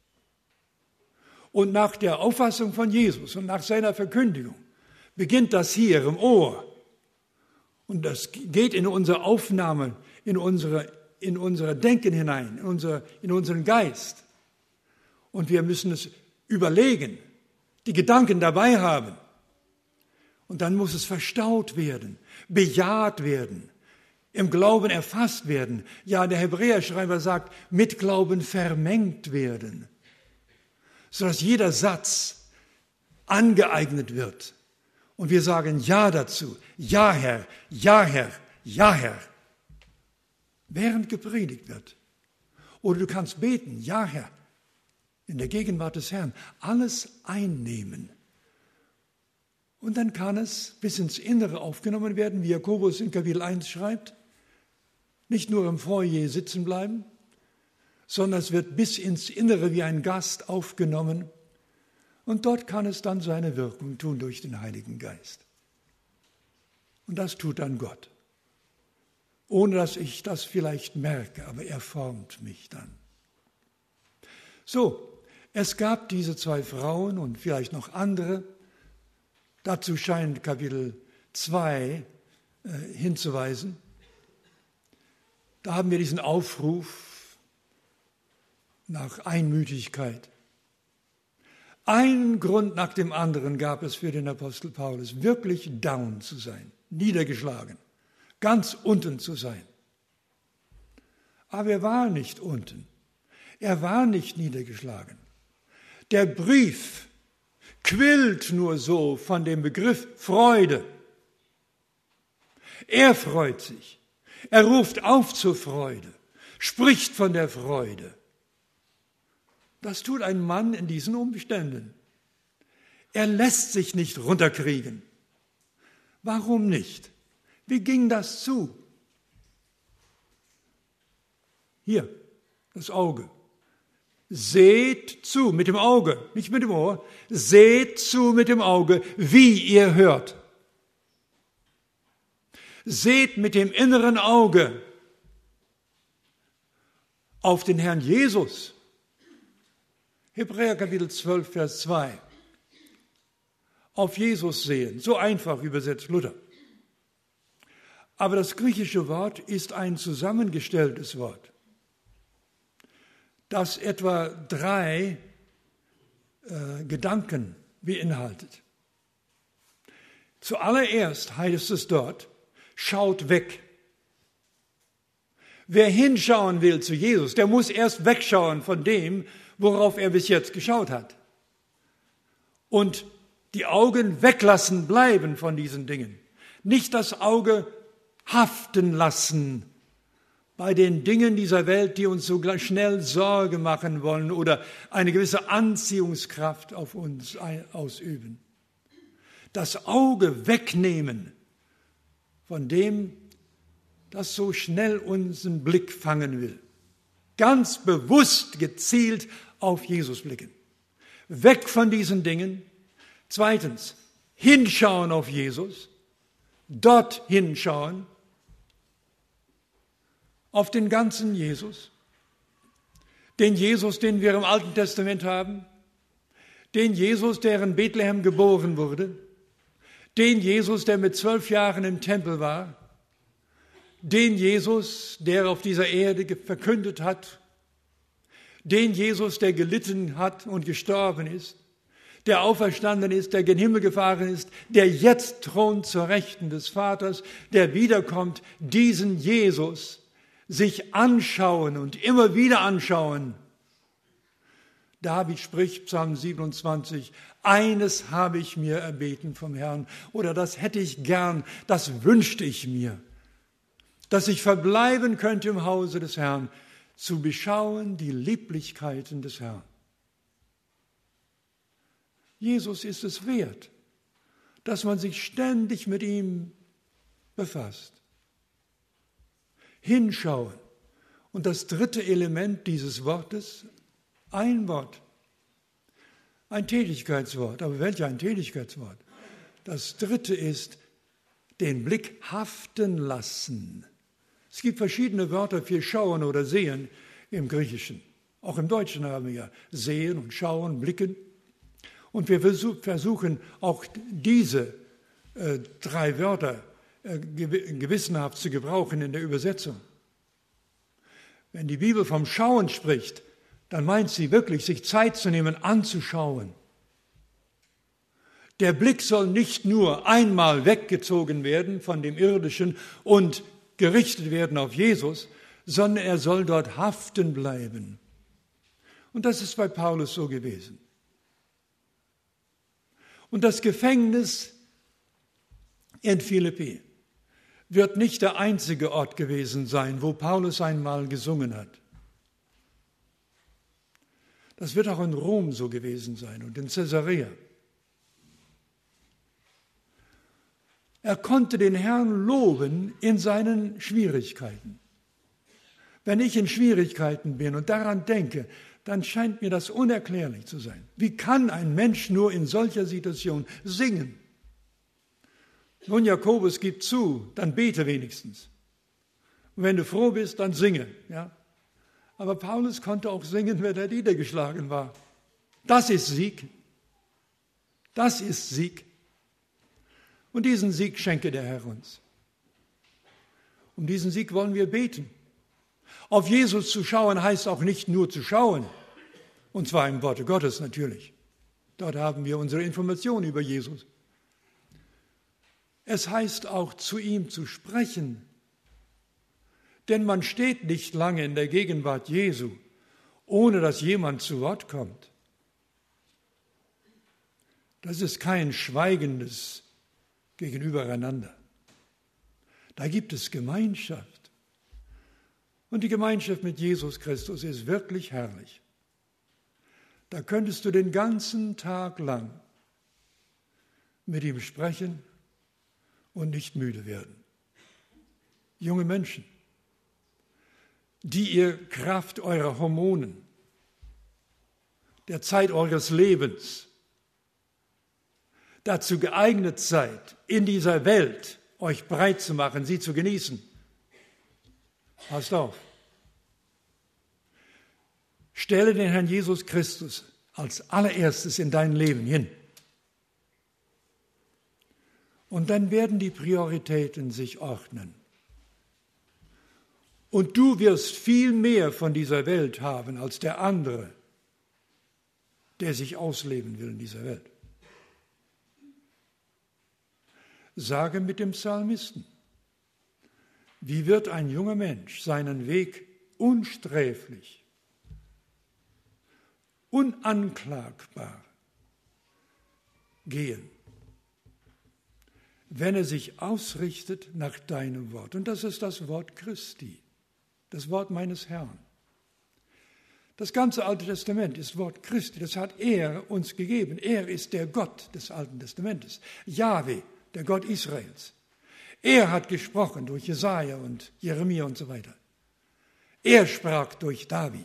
Und nach der Auffassung von Jesus und nach seiner Verkündigung beginnt das hier im Ohr. Und das geht in unsere Aufnahme, in unsere, in unser Denken hinein, in, unser, in unseren Geist. Und wir müssen es überlegen, die Gedanken dabei haben. Und dann muss es verstaut werden, bejaht werden, im Glauben erfasst werden. Ja, der Hebräerschreiber sagt, mit Glauben vermengt werden, sodass jeder Satz angeeignet wird. Und wir sagen Ja dazu, Ja Herr, Ja Herr, Ja Herr, während gepredigt wird. Oder du kannst beten, Ja Herr, in der Gegenwart des Herrn, alles einnehmen. Und dann kann es bis ins Innere aufgenommen werden, wie Jakobus in Kapitel eins schreibt, nicht nur im Foyer sitzen bleiben, sondern es wird bis ins Innere wie ein Gast aufgenommen. Und dort kann es dann seine Wirkung tun durch den Heiligen Geist. Und das tut dann Gott. Ohne dass ich das vielleicht merke, aber er formt mich dann. So, es gab diese zwei Frauen und vielleicht noch andere. Dazu scheint Kapitel zwei äh, hinzuweisen. Da haben wir diesen Aufruf nach Einmütigkeit. Einen Grund nach dem anderen gab es für den Apostel Paulus, wirklich down zu sein, niedergeschlagen, ganz unten zu sein. Aber er war nicht unten, er war nicht niedergeschlagen. Der Brief quillt nur so von dem Begriff Freude. Er freut sich, er ruft auf zur Freude, spricht von der Freude. Das tut ein Mann in diesen Umständen. Er lässt sich nicht runterkriegen. Warum nicht? Wie ging das zu? Hier, das Auge. Seht zu mit dem Auge, nicht mit dem Ohr. Seht zu mit dem Auge, wie ihr hört. Seht mit dem inneren Auge auf den Herrn Jesus. Hebräer Kapitel zwölf, Vers zwei. Auf Jesus sehen, so einfach übersetzt Luther. Aber das griechische Wort ist ein zusammengestelltes Wort, das etwa drei äh, Gedanken beinhaltet. Zuallererst heißt es dort, schaut weg. Wer hinschauen will zu Jesus, der muss erst wegschauen von dem, worauf er bis jetzt geschaut hat. Und die Augen weglassen bleiben von diesen Dingen. Nicht das Auge haften lassen bei den Dingen dieser Welt, die uns so schnell Sorge machen wollen oder eine gewisse Anziehungskraft auf uns ausüben. Das Auge wegnehmen von dem, das so schnell unseren Blick fangen will. Ganz bewusst, gezielt auf Jesus blicken. Weg von diesen Dingen. Zweitens, hinschauen auf Jesus. Dort hinschauen. Auf den ganzen Jesus. Den Jesus, den wir im Alten Testament haben, den Jesus, der in Bethlehem geboren wurde, den Jesus, der mit zwölf Jahren im Tempel war, den Jesus, der auf dieser Erde verkündet hat, den Jesus, der gelitten hat und gestorben ist, der auferstanden ist, der gen Himmel gefahren ist, der jetzt thront zur Rechten des Vaters, der wiederkommt, diesen Jesus sich anschauen und immer wieder anschauen. David spricht, Psalm siebenundzwanzig, eines habe ich mir erbeten vom Herrn, oder das hätte ich gern, das wünschte ich mir, dass ich verbleiben könnte im Hause des Herrn, zu beschauen die Lieblichkeiten des Herrn. Jesus ist es wert, dass man sich ständig mit ihm befasst. Hinschauen. Und das dritte Element dieses Wortes, ein Wort, ein Tätigkeitswort. Aber welch ein Tätigkeitswort? Das dritte ist, den Blick haften lassen. Es gibt verschiedene Wörter für schauen oder sehen im Griechischen. Auch im Deutschen haben wir ja sehen und schauen, blicken. Und wir versuchen auch diese äh, drei Wörter äh, gewissenhaft zu gebrauchen in der Übersetzung. Wenn die Bibel vom Schauen spricht, dann meint sie wirklich, sich Zeit zu nehmen, anzuschauen. Der Blick soll nicht nur einmal weggezogen werden von dem Irdischen und gerichtet werden auf Jesus, sondern er soll dort haften bleiben. Und das ist bei Paulus so gewesen. Und das Gefängnis in Philippi wird nicht der einzige Ort gewesen sein, wo Paulus einmal gesungen hat. Das wird auch in Rom so gewesen sein und in Caesarea. Er konnte den Herrn loben in seinen Schwierigkeiten. Wenn ich in Schwierigkeiten bin und daran denke, dann scheint mir das unerklärlich zu sein. Wie kann ein Mensch nur in solcher Situation singen? Nun, Jakobus gibt zu, dann bete wenigstens. Und wenn du froh bist, dann singe. Ja? Aber Paulus konnte auch singen, wenn er niedergeschlagen war. Das ist Sieg. Das ist Sieg. Und diesen Sieg schenke der Herr uns. Um diesen Sieg wollen wir beten. Auf Jesus zu schauen heißt auch nicht nur zu schauen, und zwar im Worte Gottes natürlich. Dort haben wir unsere Informationen über Jesus. Es heißt auch, zu ihm zu sprechen, denn man steht nicht lange in der Gegenwart Jesu, ohne dass jemand zu Wort kommt. Das ist kein schweigendes Gegenübereinander. Da gibt es Gemeinschaft. Und die Gemeinschaft mit Jesus Christus ist wirklich herrlich. Da könntest du den ganzen Tag lang mit ihm sprechen und nicht müde werden. Junge Menschen, die ihr Kraft eurer Hormonen, der Zeit eures Lebens dazu geeignet seid, in dieser Welt euch breit zu machen, sie zu genießen. Passt auf. Stelle den Herrn Jesus Christus als allererstes in dein Leben hin. Und dann werden die Prioritäten sich ordnen. Und du wirst viel mehr von dieser Welt haben als der andere, der sich ausleben will in dieser Welt. Sage mit dem Psalmisten, wie wird ein junger Mensch seinen Weg unsträflich, unanklagbar gehen, wenn er sich ausrichtet nach deinem Wort. Und das ist das Wort Christi, das Wort meines Herrn. Das ganze Alte Testament ist Wort Christi, das hat er uns gegeben. Er ist der Gott des Alten Testamentes, Jahwe, der Gott Israels. Er hat gesprochen durch Jesaja und Jeremia und so weiter. Er sprach durch David.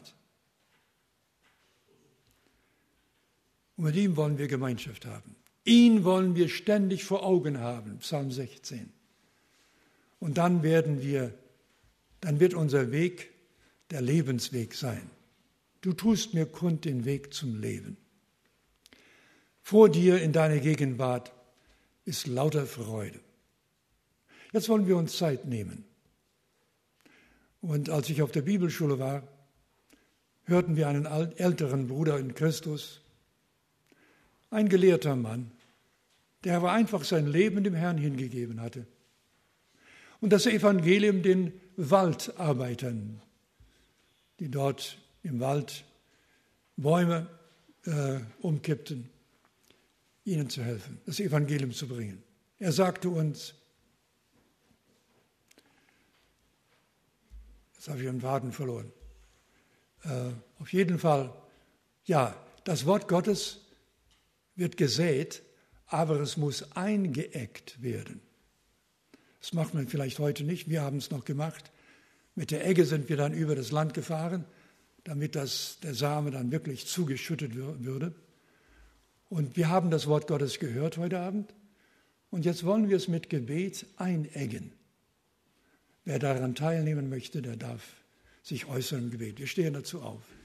Und mit ihm wollen wir Gemeinschaft haben. Ihn wollen wir ständig vor Augen haben, Psalm sechzehn. Und dann werden wir, dann wird unser Weg der Lebensweg sein. Du tust mir kund den Weg zum Leben. Vor dir in deiner Gegenwart ist lauter Freude. Jetzt wollen wir uns Zeit nehmen. Und als ich auf der Bibelschule war, hörten wir einen älteren Bruder in Christus, ein gelehrter Mann, der aber einfach sein Leben dem Herrn hingegeben hatte. Und das Evangelium den Waldarbeitern, die dort im Wald Bäume äh, umkippten, ihnen zu helfen, das Evangelium zu bringen. Er sagte uns, jetzt habe ich einen Faden verloren, äh, auf jeden Fall, ja, das Wort Gottes wird gesät, aber es muss eingeeggt werden. Das macht man vielleicht heute nicht, wir haben es noch gemacht. Mit der Egge sind wir dann über das Land gefahren, damit das, der Same dann wirklich zugeschüttet würde. Und wir haben das Wort Gottes gehört heute Abend und jetzt wollen wir es mit Gebet eineggen. Wer daran teilnehmen möchte, der darf sich äußern im Gebet. Wir stehen dazu auf.